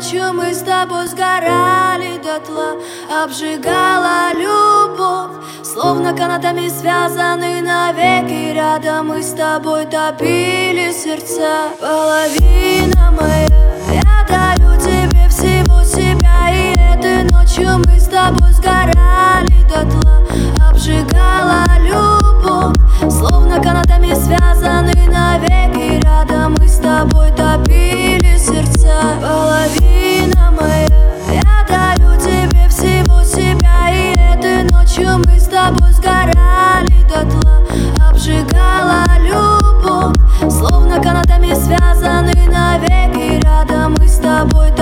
ночью мы с тобой сгорали дотла, обжигала любовь, словно канатами связаны навеки. Рядом мы с тобой топили сердца. Половина моя, я дарю тебе всего себя, и этой ночью мы с тобой сгорали дотла, обжигала любовь, словно канатами связаны навеки. Рядом мы с тобой топили сердца. Половина моя, я дарю тебе всего себя, и этой ночью мы с тобой сгорали дотла, обжигала любовь, словно канатами связаны навеки. Рядом мы с тобой